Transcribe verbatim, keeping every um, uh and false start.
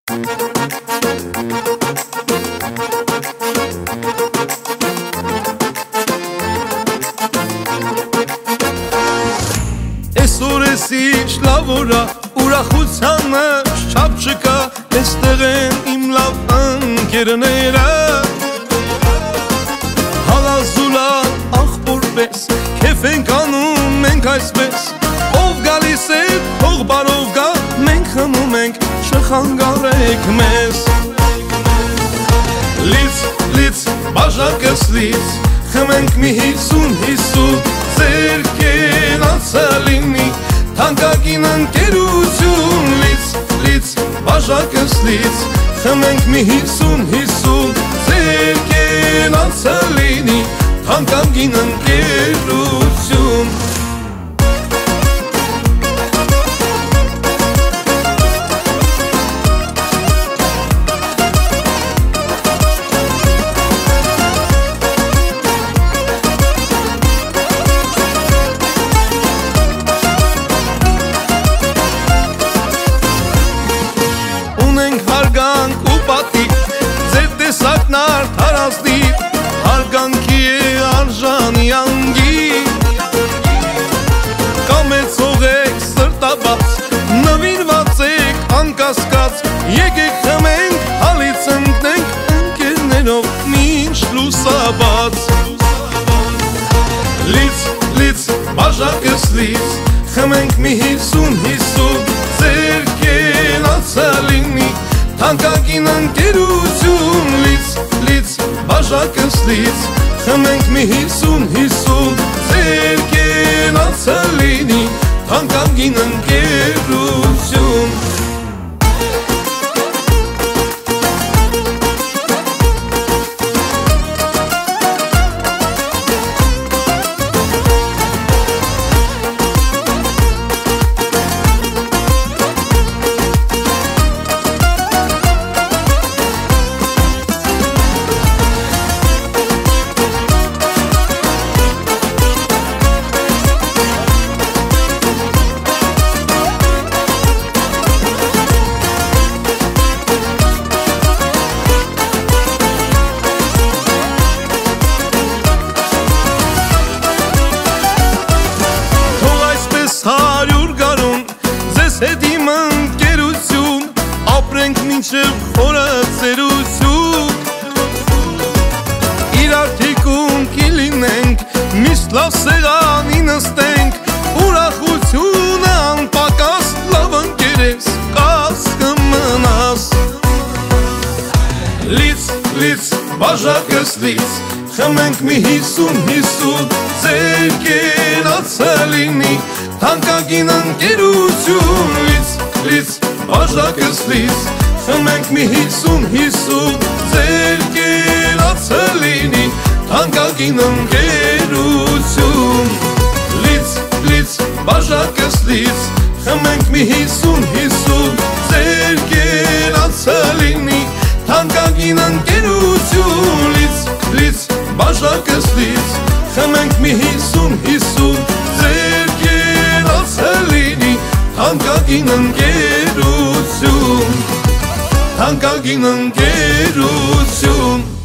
Այսօր ես ինչ լավ օրա, ուրախությանը չափ չկա, այստեղ են իմ լավ ընկերները Հալազուլալ աղբոր պես, քեֆ ենք անում մենք այսպես Ով գալիս է, թող բարով գա, մենք խմում ենք, չխանգարեք մեզ Լից, լից, բաժակս լից, խմենք մի հիսուն, հիսուն Ձեր կենացը լինի, թանկագին ընկերություն Լից, լից, բաժակս լից, խմենք մի հիսուն, հիսուն Ձեր կենացը լինի, թանկագին ընկերություն Հարգանք ու պատիվ, ձեր տեսակն արդարացնիվ Հարգանքի է արժանի անգի Կամեցող եք սրտաբաց, նվիրված եք անկասկած Եկեք խմենք, հալից ընկնենք, ընկերներով մինչ լուսաբաց Լից, լից, բաժակս լից, խմենք մի հիսուն, հիսուն Ձեր կենացը լինի Թանկագին ընկերություն Լից, լից, բաժակս լից, խմենք մի հիսուն, հիսուն Ձեր կենացը լինի, թանկագին ընկերություն հարյուր գարուն, ձեզ հետ իմ ընկերություն Ապրենք մինչև խորը ծերություն Իրար թիկունքի լինենք, միշտ լավ սեղանի նստենք Ուրախությունը անպակաս, լավ ընկերես, կաս կմնաս Լից, լից, բաժակս լից, խմենք մի հիսուն, հիսուն Ձեր կենացը լինի Թանկագին ընկերություն Լից, լից, բաժակս լից, խմենք մի հիսուն, հիսուն Ձեր կենացը լինի Թանկագին ընկերություն Լից, լից, բաժակս լից, խմենք մի հիսուն, հիսուն Ձեր կենացը լինի Թանկագին ընկերություն Լից, լից, բաժակս լից, խմենք մի հիսուն, հիսուն Ձեր կենացը լինի Թանկագին ընկերություն Թանկագին ընկերություն